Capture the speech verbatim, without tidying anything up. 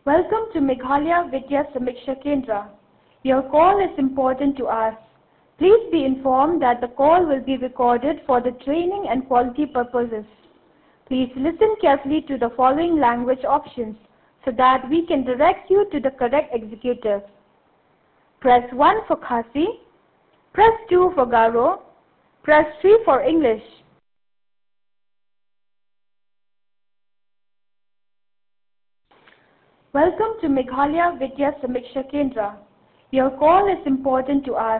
Welcome to Meghalaya Vidya Samiksha Kendra. Your call is important to us. Please be informed that the call will be recorded for the training and quality purposes. Please listen carefully to the following language options so that we can direct you to the correct executive. Press one for Khasi, press two for Garo, press three for English. Welcome to Meghalaya Vidya Samiksha Kendra. Your call is important to us.